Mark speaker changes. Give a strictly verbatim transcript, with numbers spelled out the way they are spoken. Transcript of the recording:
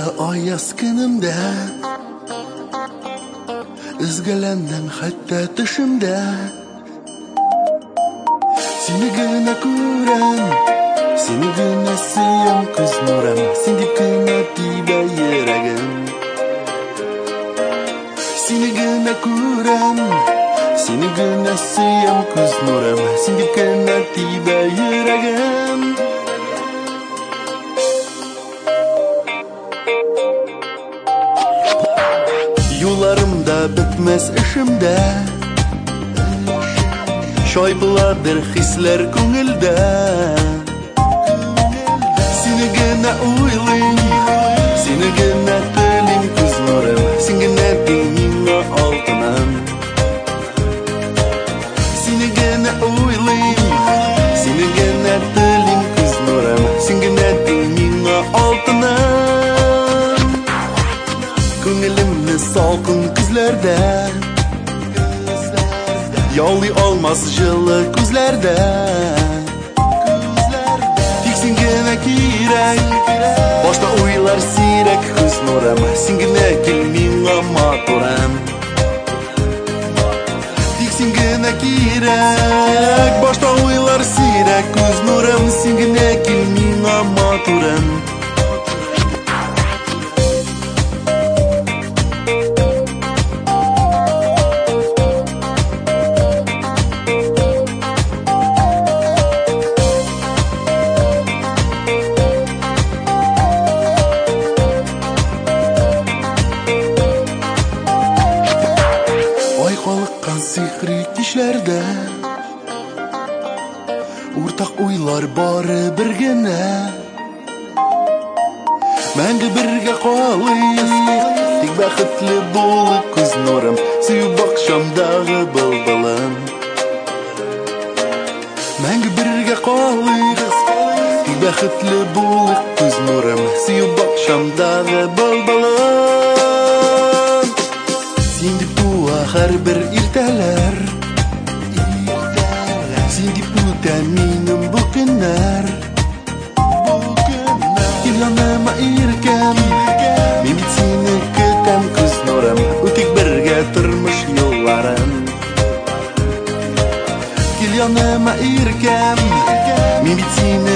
Speaker 1: ayaz günümde Izgalandan hatta tışımda Seni gına kuran Seni gına sıyam kız nuram Seni gına tiba yıragım Seni gına kuran Seni gına sıyam kız nuram Seni gına tiba yıragım Yollarımda bitmez işimde Şoypıladır hisler көңілді Seni gına uylayım Seni gına tilim күз нұрым Sen gına dünya altınım Seni gına uylayım Seni gına tilim күз нұрым Sen gına dünya altınım Көңілімні salkın күзлерде Yağlı olmaz жылы күзлерде Тек сен гына керек Башта ойлар сирек күз нұрым Сен гына кел миңа матурым Тек сен гына керек Башта ойлар сирек күз нұрым Сен гына кел миңа матурым Қалыққан сихри кешлерде Ортақ ойлар бары бір гіне Мәңгі бірге қалайық Тек бақытлы болып күз нұрым Сүйіп ақшамдағы бұлбылым Мәңгі бірге қалайық Тек бақытлы болып күз нұрым Сүйіп ақшамдағы бұлбылым Сендіп туа әрбір ертәлер Сендіп өтән менің бұл күннер Кел яныма еркем Мен бит сені күтәм күз нұрым Өтек бірге тұрмыш yollarım Кел яныма еркем Мен бит сені